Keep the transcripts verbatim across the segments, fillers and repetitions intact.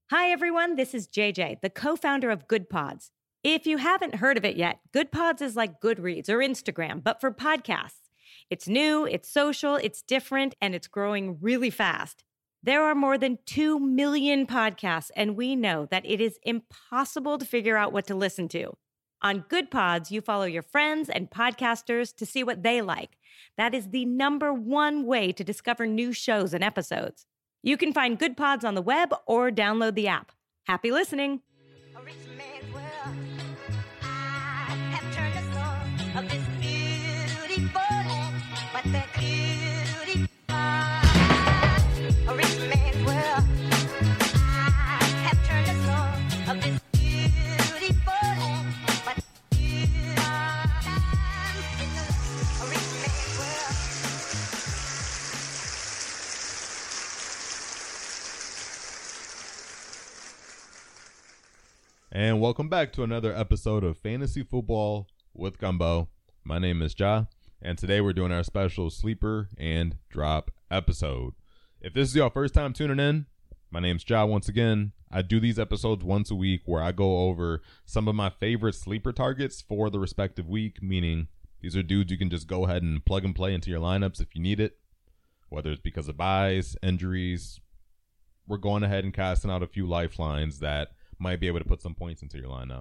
Hi, everyone. This is J J, the co-founder of Good Pods. If you haven't heard of it yet, Good Pods is like Goodreads or Instagram, but for podcasts. It's new, it's social, it's different, and it's growing really fast. There are more than two million podcasts, and we know that it is impossible to figure out what to listen to. On Good Pods, you follow your friends and podcasters to see what they like. That is the number one way to discover new shows and episodes. You can find Good Pods on the web or download the app. Happy listening. A rich man's world. I have turned the soul of this beautiful land, but that beauty a rich man's world. I have turned the soul of this beautiful land, but you a rich man's world. And welcome back to another episode of Fantasy Football with Gumbo. My name is Ja, and today we're doing our special sleeper and drop episode. If this is your first time tuning in, my name's Ja once again. I do these episodes once a week where I go over some of my favorite sleeper targets for the respective week, meaning these are dudes you can just go ahead and plug and play into your lineups if you need it, whether it's because of buys, injuries. We're going ahead and casting out a few lifelines that might be able to put some points into your lineup.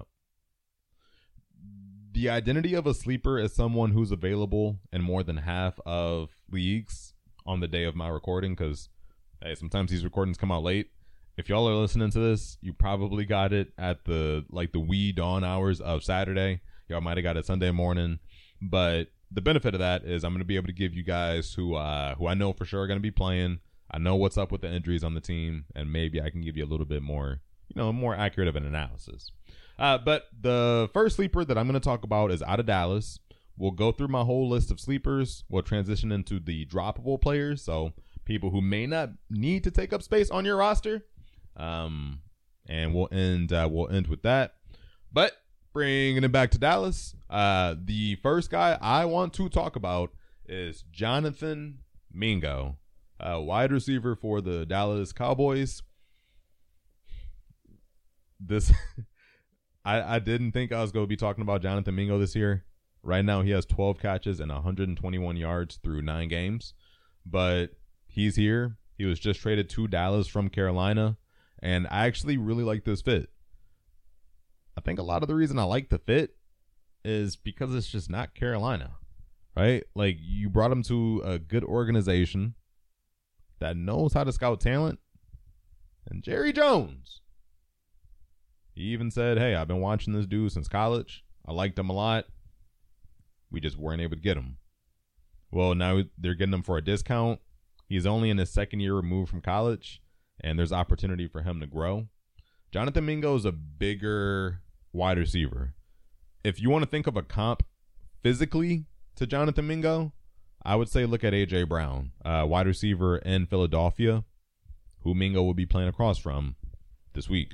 The identity of a sleeper is someone who's available in more than half of leagues on the day of my recording, because hey, sometimes these recordings come out late. If y'all are listening to this, you probably got it at the like the wee dawn hours of Saturday. Y'all might have got it Sunday morning. But the benefit of that is I'm going to be able to give you guys who uh, who I know for sure are going to be playing. I know what's up with the injuries on the team, and maybe I can give you a little bit more you know, more accurate of an analysis. Uh, but the first sleeper that I'm going to talk about is out of Dallas. We'll go through my whole list of sleepers. We'll transition into the droppable players, so people who may not need to take up space on your roster. Um, and we'll end uh, we'll end with that. But bringing it back to Dallas, uh, the first guy I want to talk about is Jonathan Mingo, uh, wide receiver for the Dallas Cowboys. This, I, I didn't think I was going to be talking about Jonathan Mingo this year. Right now, he has twelve catches and one hundred twenty-one yards through nine games. But he's here. He was just traded to Dallas from Carolina. And I actually really like this fit. I think a lot of the reason I like the fit is because it's just not Carolina, right? Like, you brought him to a good organization that knows how to scout talent. And Jerry Jones, he even said, hey, I've been watching this dude since college. I liked him a lot. We just weren't able to get him. Well, now they're getting him for a discount. He's only in his second year removed from college, and there's opportunity for him to grow. Jonathan Mingo is a bigger wide receiver. If you want to think of a comp physically to Jonathan Mingo, I would say look at A J Brown, uh, wide receiver in Philadelphia, who Mingo will be playing across from this week.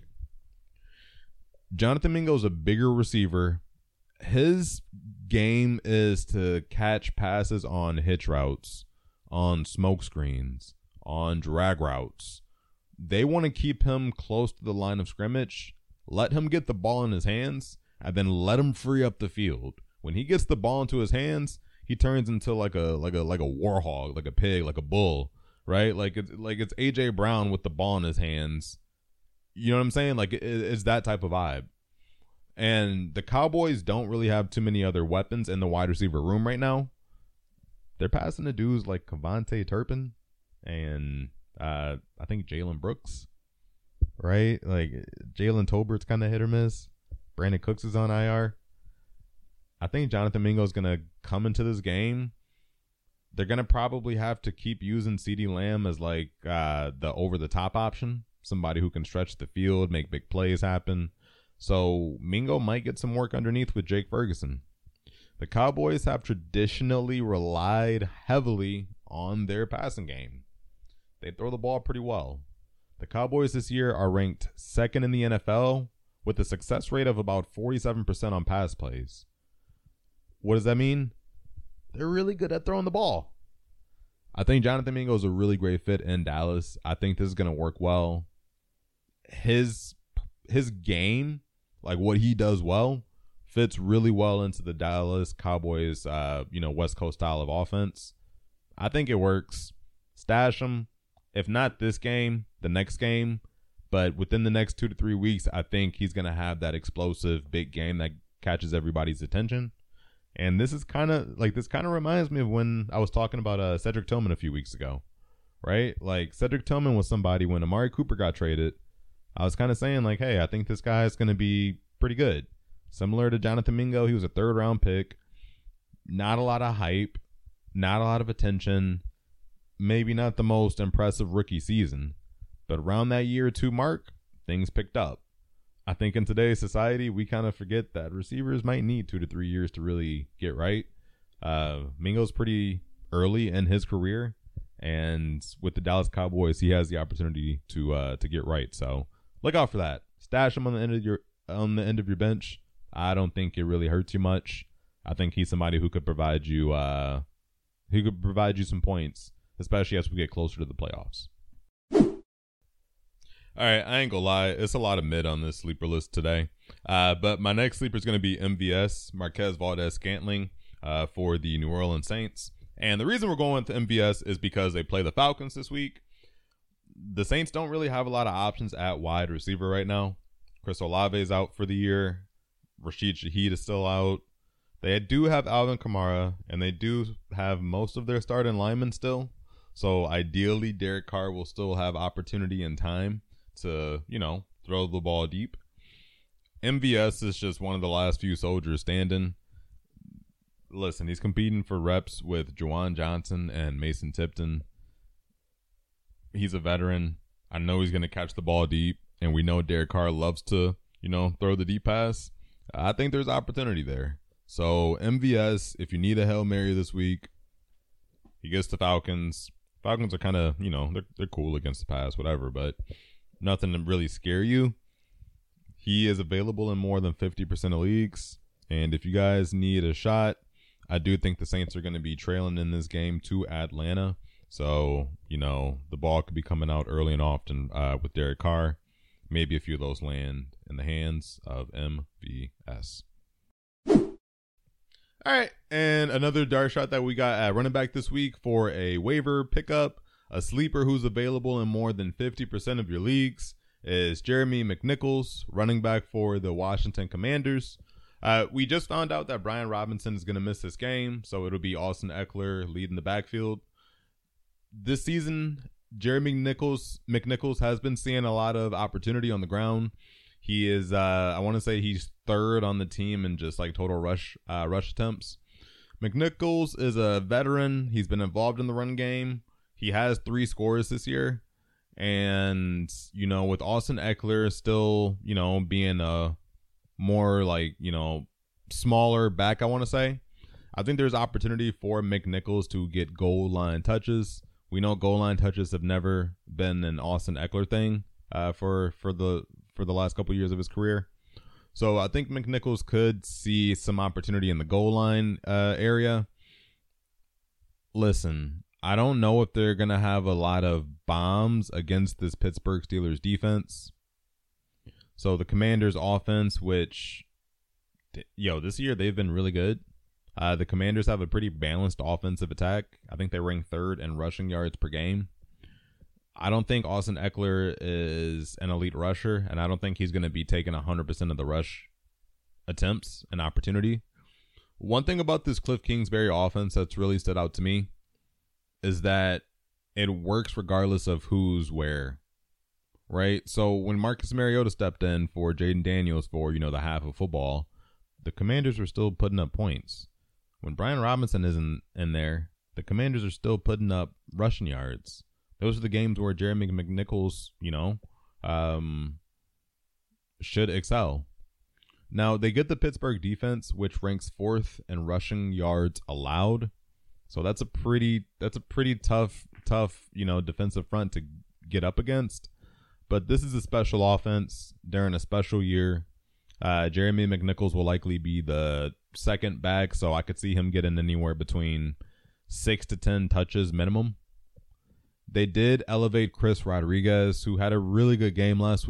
Jonathan Mingo is a bigger receiver. His game is to catch passes on hitch routes, on smoke screens, on drag routes. They want to keep him close to the line of scrimmage, let him get the ball in his hands, and then let him free up the field. When he gets the ball into his hands, he turns into like a like a like a warhog, like a pig, like a bull, right? Like it's like it's A J Brown with the ball in his hands. You know what I'm saying? Like, it's that type of vibe. And the Cowboys don't really have too many other weapons in the wide receiver room right now. They're passing to dudes like Kevontae Turpin and uh, I think Jalen Brooks, right? Like, Jalen Tolbert's kind of hit or miss. Brandon Cooks is on I R. I think Jonathan Mingo is going to come into this game. They're going to probably have to keep using CeeDee Lamb as like uh, the over-the-top option. Somebody who can stretch the field, make big plays happen. So Mingo might get some work underneath with Jake Ferguson. The Cowboys have traditionally relied heavily on their passing game. They throw the ball pretty well. The Cowboys this year are ranked second in the N F L with a success rate of about forty-seven percent on pass plays. What does that mean? They're really good at throwing the ball. I think Jonathan Mingo is a really great fit in Dallas. I think this is going to work well. his his game, like what he does well, fits really well into the Dallas Cowboys, uh, you know, West Coast style of offense. I think it works. Stash him. If not this game, the next game. But within the next two to three weeks, I think he's going to have that explosive big game that catches everybody's attention. And this is kind of like, this kind of reminds me of when I was talking about uh, Cedric Tillman a few weeks ago, right? Like Cedric Tillman was somebody when Amari Cooper got traded. I was kind of saying like, hey, I think this guy is going to be pretty good. Similar to Jonathan Mingo, he was a third round pick. Not a lot of hype, not a lot of attention. Maybe not the most impressive rookie season. But around that year or two mark, things picked up. I think in today's society, we kind of forget that receivers might need two to three years to really get right. Uh, Mingo's pretty early in his career, and with the Dallas Cowboys, he has the opportunity to uh, to get right. So look out for that. Stash him on the end of your on the end of your bench. I don't think it really hurts you much. I think he's somebody who could provide you uh, who could provide you some points, especially as we get closer to the playoffs. All right, I ain't gonna lie. It's a lot of mid on this sleeper list today. Uh, but my next sleeper is going to be M V S, Marquez Valdes-Scantling, uh, for the New Orleans Saints. And the reason we're going with M V S is because they play the Falcons this week. The Saints don't really have a lot of options at wide receiver right now. Chris Olave is out for the year. Rashid Shaheed is still out. They do have Alvin Kamara, and they do have most of their starting linemen still. So ideally, Derek Carr will still have opportunity and time to, you know, throw the ball deep. M V S is just one of the last few soldiers standing. Listen, he's competing for reps with Juwan Johnson and Mason Tipton. He's a veteran. I know he's going to catch the ball deep, and we know Derek Carr loves to, you know, throw the deep pass. I think there's opportunity there. So M V S, if you need a Hail Mary this week, he gets the Falcons. Falcons are kind of, you know, they're they're cool against the pass, whatever, but nothing to really scare you. He is available in more than fifty percent of leagues. And if you guys need a shot, I do think the Saints are going to be trailing in this game to Atlanta. So, you know, the ball could be coming out early and often uh, with Derek Carr. Maybe a few of those land in the hands of M V S. All right, and another dart shot that we got at running back this week for a waiver pickup, a sleeper who's available in more than fifty percent of your leagues, is Jeremy McNichols, running back for the Washington Commanders. Uh, we just found out that Brian Robinson is going to miss this game, so it'll be Austin Eckler leading the backfield. This season, Jeremy McNichols, McNichols has been seeing a lot of opportunity on the ground. He is, uh, I want to say he's third on the team in just like total rush uh, rush attempts. McNichols is a veteran. He's been involved in the run game. He has three scores this year. And, you know, with Austin Eckler still, you know, being a more like, you know, smaller back, I want to say, I think there's opportunity for McNichols to get goal line touches. We know goal line touches have never been an Austin Eckler thing uh, for, for the for the last couple of years of his career. So I think McNichols could see some opportunity in the goal line uh, area. Listen, I don't know if they're going to have a lot of bombs against this Pittsburgh Steelers defense. So the Commanders offense, which, yo, this year they've been really good. Uh, the Commanders have a pretty balanced offensive attack. I think they rank third in rushing yards per game. I don't think Austin Eckler is an elite rusher, and I don't think he's going to be taking one hundred percent of the rush attempts and opportunity. One thing about this Cliff Kingsbury offense that's really stood out to me is that it works regardless of who's where, right? So when Marcus Mariota stepped in for Jaden Daniels for, you know, the half of football, the Commanders were still putting up points. When Brian Robinson isn't in there, the Commanders are still putting up rushing yards. Those are the games where Jeremy McNichols, you know, um, should excel. Now, they get the Pittsburgh defense, which ranks fourth in rushing yards allowed. So that's a pretty that's a pretty tough, tough, you know, defensive front to get up against. But this is a special offense during a special year. Uh, Jeremy McNichols will likely be the second back, so I could see him getting anywhere between six to ten touches minimum. They did elevate Chris Rodriguez, who had a really good game last week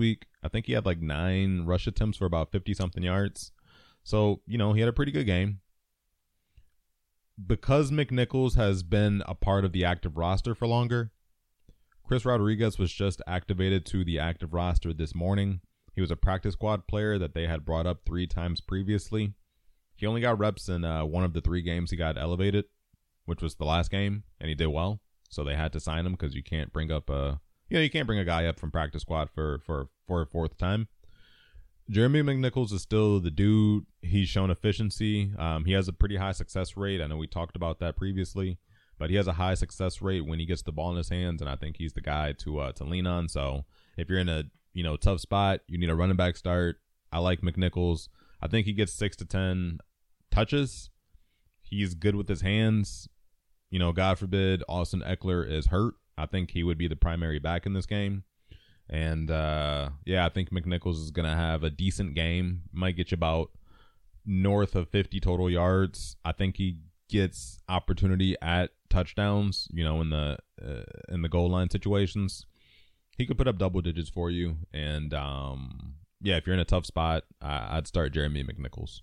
I think he had like nine rush attempts for about fifty-something yards. So, you know, he had a pretty good game. Because McNichols has been a part of the active roster for longer, Chris Rodriguez was just activated to the active roster this morning. He was a practice squad player that they had brought up three times previously. He only got reps in uh, one of the three games he got elevated, which was the last game, and he did well. So they had to sign him because you can't bring up a, you know, you can't bring a guy up from practice squad for for for a fourth time. Jeremy McNichols is still the dude. He's shown efficiency. Um, he has a pretty high success rate. I know we talked about that previously, but he has a high success rate when he gets the ball in his hands, and I think he's the guy to uh, to lean on. So if you're in a you know tough spot, you need a running back start. I like McNichols. I think he gets six to ten touches. He's good with his hands. You know, God forbid Austin Eckler is hurt. I think he would be the primary back in this game. And, uh, yeah, I think McNichols is going to have a decent game. Might get you about north of fifty total yards. I think he gets opportunity at touchdowns, you know, in the uh, in the goal line situations. He could put up double digits for you. And, um, yeah, if you're in a tough spot, I- I'd start Jeremy McNichols.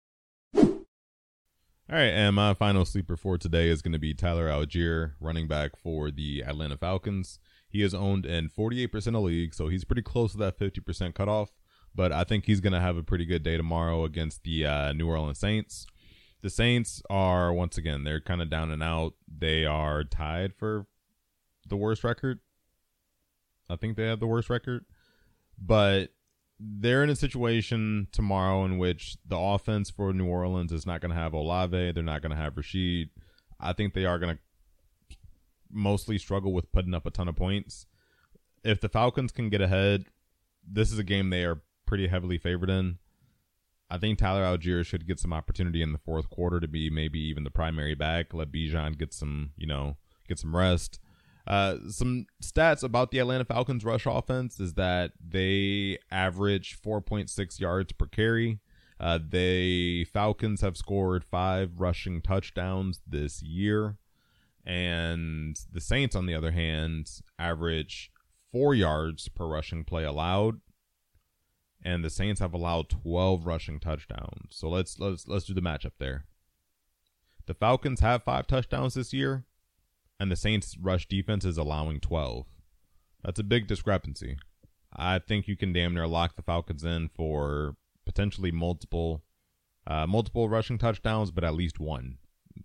All right, and my final sleeper for today is going to be Tyler Algier, running back for the Atlanta Falcons. He is owned in forty-eight percent of leagues, so he's pretty close to that fifty percent cutoff. But I think he's going to have a pretty good day tomorrow against the uh, New Orleans Saints. The Saints are, once again, they're kind of down and out. They are tied for the worst record. I think they have the worst record. But they're in a situation tomorrow in which the offense for New Orleans is not going to have Olave. They're not going to have Rashid. I think they are going to mostly struggle with putting up a ton of points. If the Falcons can get ahead, this is a game they are pretty heavily favored in. I think Tyler Algier should get some opportunity in the fourth quarter to be maybe even the primary back. Let Bijan get some, you know, get some rest. Uh, some stats about the Atlanta Falcons rush offense is that they average four point six yards per carry. Uh, they Falcons have scored five rushing touchdowns this year. And the Saints, on the other hand, average four yards per rushing play allowed. And the Saints have allowed twelve rushing touchdowns. So let's let's let's do the matchup there. The Falcons have five touchdowns this year, and the Saints' rush defense is allowing twelve. That's a big discrepancy. I think you can damn near lock the Falcons in for potentially multiple, uh, multiple rushing touchdowns, but at least one.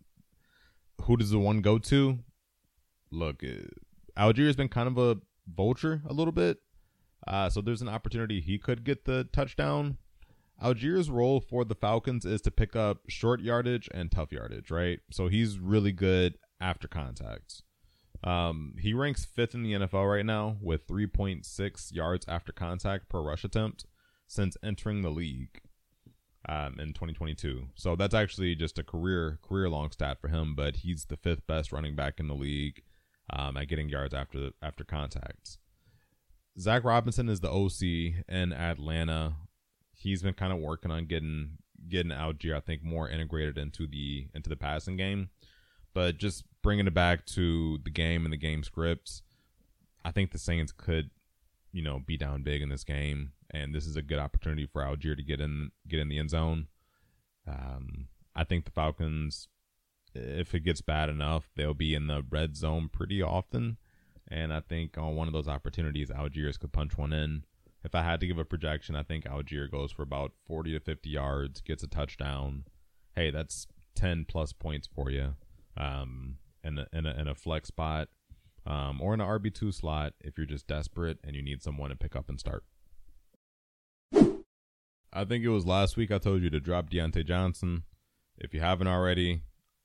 Who does the one go to? Look, Algier has been kind of a vulture a little bit. Uh, so there's an opportunity he could get the touchdown. Algier's role for the Falcons is to pick up short yardage and tough yardage, right? So he's really good after contacts. Um, he ranks fifth in the N F L right now with three point six yards after contact per rush attempt since entering the league um, in twenty twenty-two. So that's actually just a career career long stat for him, but he's the fifth best running back in the league um, at getting yards after after contacts. Zach Robinson is the O C in Atlanta. He's been kind of working on getting getting Algier, I think, more integrated into the into the passing game. But just bringing it back to the game and the game scripts, I think the Saints could, you know, be down big in this game, and this is a good opportunity for Algier to get in get in the end zone. Um, I think the Falcons, if it gets bad enough, they'll be in the red zone pretty often, and I think on one of those opportunities, Algiers could punch one in. If I had to give a projection, I think Algier goes for about forty to fifty yards, gets a touchdown. Hey, that's ten plus points for you. Um, in a, in a, in a flex spot, um, or in an R B two slot if you're just desperate and you need someone to pick up and start. I think it was last week I told you to drop Deontay Johnson. If you haven't already,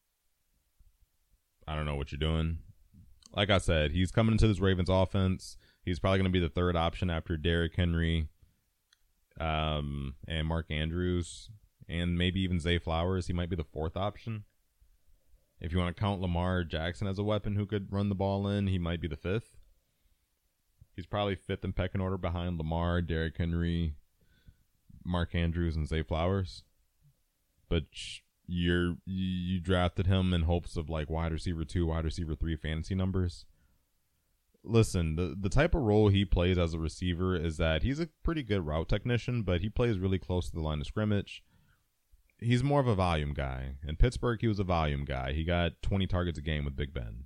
I don't know what you're doing. Like I said, he's coming into this Ravens offense. He's probably going to be the third option after Derrick Henry, um, and Mark Andrews, and maybe even Zay Flowers. He might be the fourth option. If you want to count Lamar Jackson as a weapon who could run the ball in, he might be the fifth. He's probably fifth in pecking order behind Lamar, Derrick Henry, Mark Andrews, and Zay Flowers. But you're you drafted him in hopes of like wide receiver two, wide receiver three fantasy numbers. listen, the, the type of role he plays as a receiver is that he's a pretty good route technician, but he plays really close to the line of scrimmage. He's more of a volume guy. In Pittsburgh, he was a volume guy. He got twenty targets a game with Big Ben.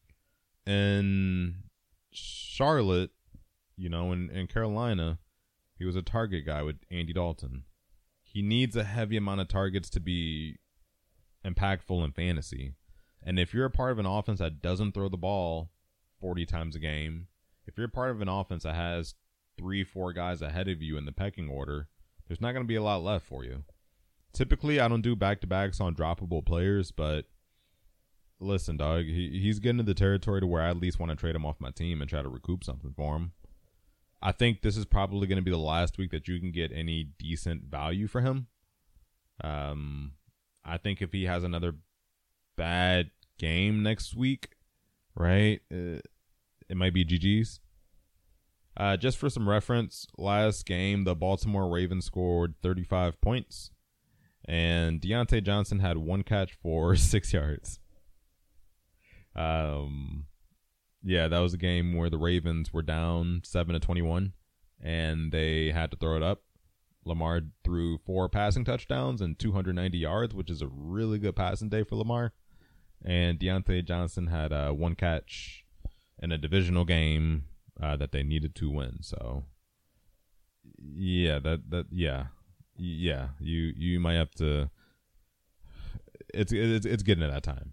In Charlotte, you know, in, in Carolina, he was a target guy with Andy Dalton. He needs a heavy amount of targets to be impactful in fantasy. And if you're a part of an offense that doesn't throw the ball forty times a game, if you're a part of an offense that has three, four guys ahead of you in the pecking order, there's not going to be a lot left for you. Typically, I don't do back-to-backs on droppable players, but listen, dog, he, he's getting to the territory to where I at least want to trade him off my team and try to recoup something for him. I think this is probably going to be the last week that you can get any decent value for him. Um, I think if he has another bad game next week, right, uh, it might be G G's. Uh, just for some reference, last game, the Baltimore Ravens scored thirty-five points. And Deontay Johnson had one catch for six yards. Um, yeah, that was a game where the Ravens were down seven to twenty-one, and they had to throw it up. Lamar threw four passing touchdowns and two hundred ninety yards, which is a really good passing day for Lamar. And Deontay Johnson had uh, one catch in a divisional game uh, that they needed to win. So, yeah, that that yeah. Yeah, you you might have to. It's it's it's getting to that time.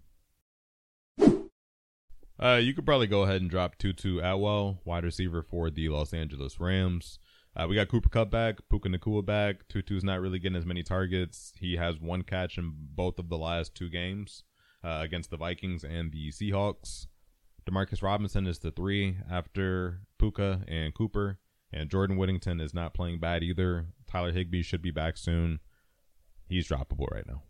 Uh, you could probably go ahead and drop Tutu Atwell, wide receiver for the Los Angeles Rams. Uh, we got Cooper Kupp back, Puka Nacua back. Tutu's not really getting as many targets. He has one catch in both of the last two games uh, against the Vikings and the Seahawks. Demarcus Robinson is the three after Puka and Cooper. And Jordan Whittington is not playing bad either. Tyler Higbee should be back soon. He's droppable right now.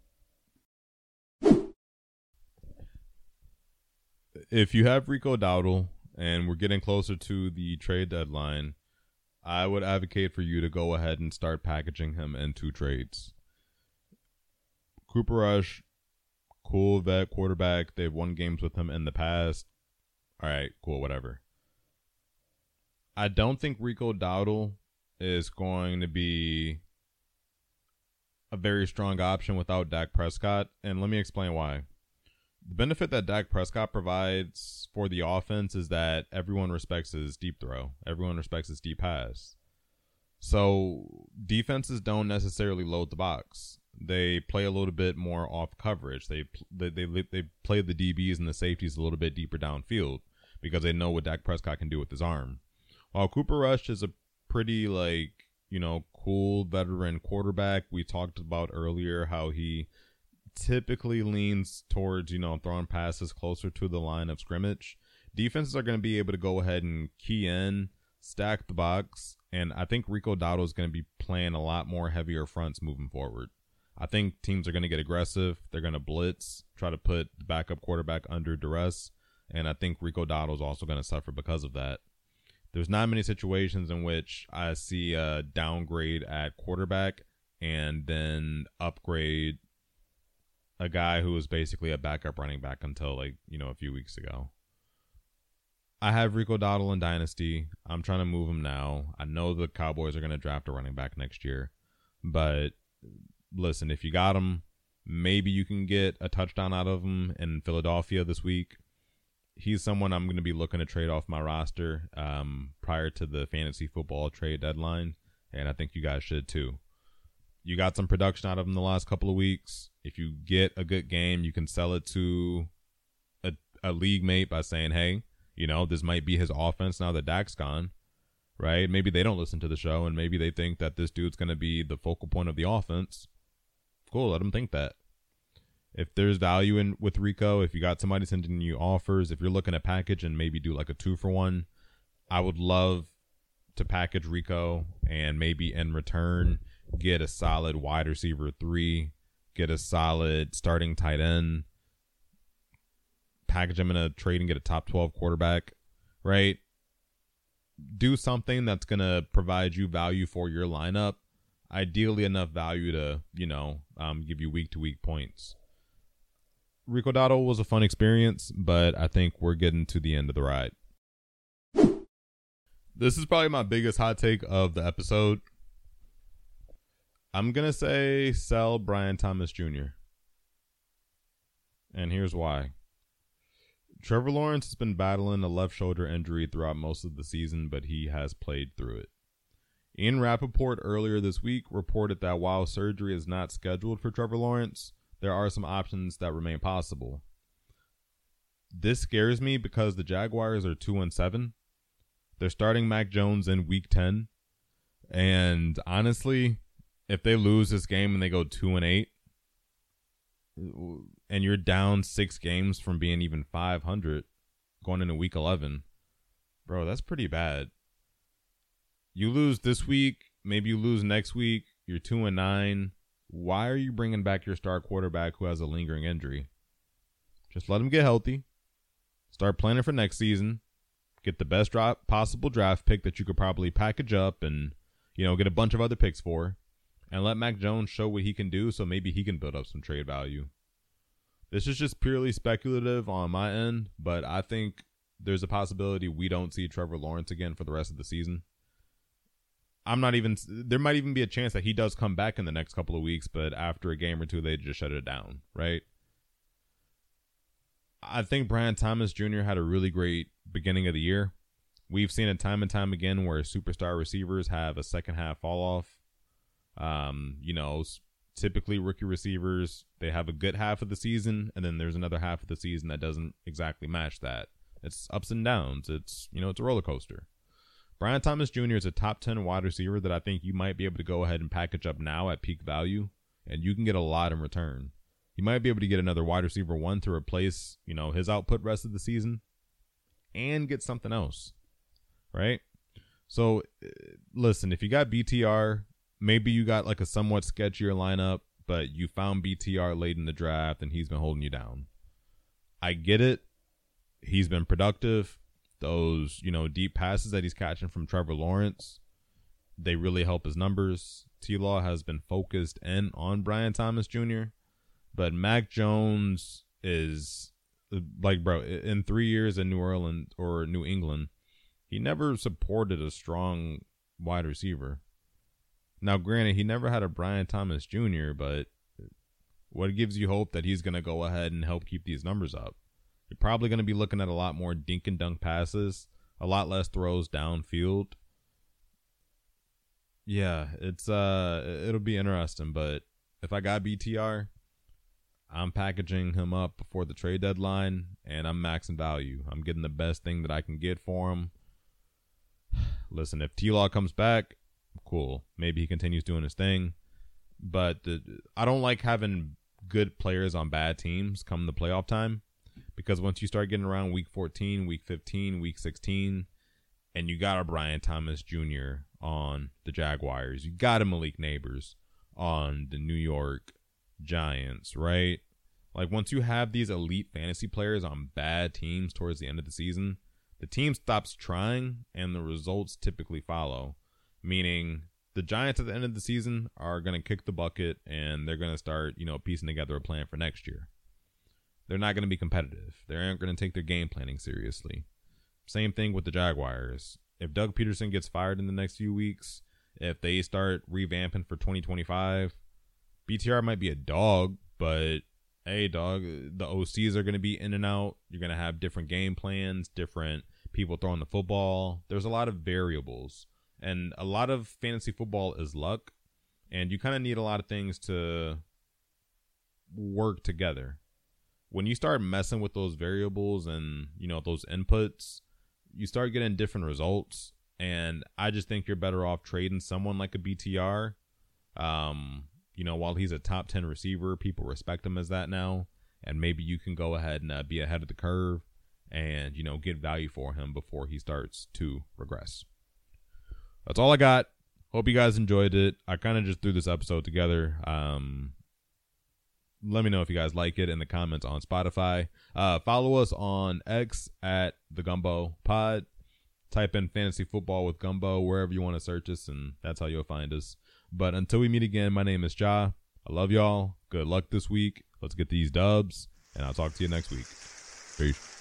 If you have Rico Dowdle and we're getting closer to the trade deadline, I would advocate for you to go ahead and start packaging him into trades. Cooper Rush, cool vet quarterback. They've won games with him in the past. All right, cool, whatever. I don't think Rico Dowdle is going to be a very strong option without Dak Prescott, and let me explain why. The benefit that Dak Prescott provides for the offense is that everyone respects his deep throw. Everyone respects his deep pass. So defenses don't necessarily load the box. They play a little bit more off coverage. They they they, they play the D Bs and the safeties a little bit deeper downfield because they know what Dak Prescott can do with his arm. While Cooper Rush is a pretty, like, you know, cool veteran quarterback, we talked about earlier how he typically leans towards, you know, throwing passes closer to the line of scrimmage. Defenses are going to be able to go ahead and key in, stack the box, and I think Rico Dowdle is going to be playing a lot more heavier fronts moving forward. I think teams are going to get aggressive. They're going to blitz, try to put the backup quarterback under duress, and I think Rico Dowdle is also going to suffer because of that. There's not many situations in which I see a downgrade at quarterback and then upgrade a guy who was basically a backup running back until, like, you know, a few weeks ago. I have Rico Dowdle in Dynasty. I'm trying to move him now. I know the Cowboys are going to draft a running back next year. But listen, if you got him, maybe you can get a touchdown out of him in Philadelphia this week. He's someone I'm going to be looking to trade off my roster um, prior to the fantasy football trade deadline, and I think you guys should too. You got some production out of him the last couple of weeks. If you get a good game, you can sell it to a, a league mate by saying, hey, you know, this might be his offense now that Dak's gone, right? Maybe they don't listen to the show, and maybe they think that this dude's going to be the focal point of the offense. Cool, let them think that. If there's value in with Rico, if you got somebody sending you offers, if you're looking to package and maybe do like a two for one, I would love to package Rico and maybe in return get a solid wide receiver three, get a solid starting tight end, package him in a trade and get a top twelve quarterback, right? Do something that's going to provide you value for your lineup, ideally enough value to, you know, um, give you week-to-week points. Rico Dowdle was a fun experience, but I think we're getting to the end of the ride. This is probably my biggest hot take of the episode. I'm going to say sell Brian Thomas Junior And here's why. Trevor Lawrence has been battling a left shoulder injury throughout most of the season, but he has played through it. Ian Rappaport earlier this week reported that while surgery is not scheduled for Trevor Lawrence, there are some options that remain possible. This scares me because the Jaguars are two and seven. They're starting Mac Jones in week ten. And honestly, if they lose this game and they go two and eight, and you're down six games from being even five hundred going into week eleven, bro, that's pretty bad. You lose this week, maybe you lose next week, you're two and nine. Why are you bringing back your star quarterback who has a lingering injury? Just let him get healthy. Start planning for next season. Get the best drop, possible draft pick that you could probably package up and, you know, get a bunch of other picks for. And let Mac Jones show what he can do so maybe he can build up some trade value. This is just purely speculative on my end, but I think there's a possibility we don't see Trevor Lawrence again for the rest of the season. I'm not even, there might even be a chance that he does come back in the next couple of weeks, but after a game or two, they just shut it down, right? I think Brian Thomas Junior had a really great beginning of the year. We've seen it time and time again where superstar receivers have a second half fall off. Um, you know, typically rookie receivers, they have a good half of the season, and then there's another half of the season that doesn't exactly match that. It's ups and downs. It's, you know, it's a roller coaster. Brian Thomas Junior is a top ten wide receiver that I think you might be able to go ahead and package up now at peak value, and you can get a lot in return. You might be able to get another wide receiver one to replace, you know, his output rest of the season and get something else, right? So, listen, if you got B T R, maybe you got like a somewhat sketchier lineup, but you found B T R late in the draft and he's been holding you down. I get it. He's been productive. Those, you know, deep passes that he's catching from Trevor Lawrence, they really help his numbers. T-Law has been focused in on Brian Thomas Junior, but Mac Jones is, like, bro, in three years in New Orleans or New England, he never supported a strong wide receiver. Now, granted, he never had a Brian Thomas Junior, but what gives you hope that he's going to go ahead and help keep these numbers up? You're probably going to be looking at a lot more dink and dunk passes, a lot less throws downfield. Yeah, it's uh, it'll be interesting, but if I got B T R, I'm packaging him up before the trade deadline, and I'm maxing value. I'm getting the best thing that I can get for him. Listen, if T-Law comes back, cool. Maybe he continues doing his thing, but the, I don't like having good players on bad teams come the playoff time. Because once you start getting around week fourteen, week fifteen, week sixteen, and you got a Brian Thomas Junior on the Jaguars, you got a Malik Neighbors on the New York Giants, right? Like, once you have these elite fantasy players on bad teams towards the end of the season, the team stops trying and the results typically follow. Meaning, the Giants at the end of the season are going to kick the bucket and they're going to start, you know, piecing together a plan for next year. They're not going to be competitive. They aren't going to take their game planning seriously. Same thing with the Jaguars. If Doug Peterson gets fired in the next few weeks, if they start revamping for twenty twenty-five, B T R might be a dog, but hey, dog, the O Cs are going to be in and out. You're going to have different game plans, different people throwing the football. There's a lot of variables, and a lot of fantasy football is luck, and you kind of need a lot of things to work together. When you start messing with those variables and, you know, those inputs, you start getting different results. And I just think you're better off trading someone like a B T R. Um, you know, while he's a top ten receiver, people respect him as that now. And maybe you can go ahead and uh, be ahead of the curve and, you know, get value for him before he starts to regress. That's all I got. Hope you guys enjoyed it. I kind of just threw this episode together. Um, Let me know if you guys like it in the comments on Spotify. Uh, follow us on X at the Gumbo Pod. Type in Fantasy Football with Gumbo wherever you want to search us, and that's how you'll find us. But until we meet again, my name is Ja. I love y'all. Good luck this week. Let's get these dubs, and I'll talk to you next week. Peace.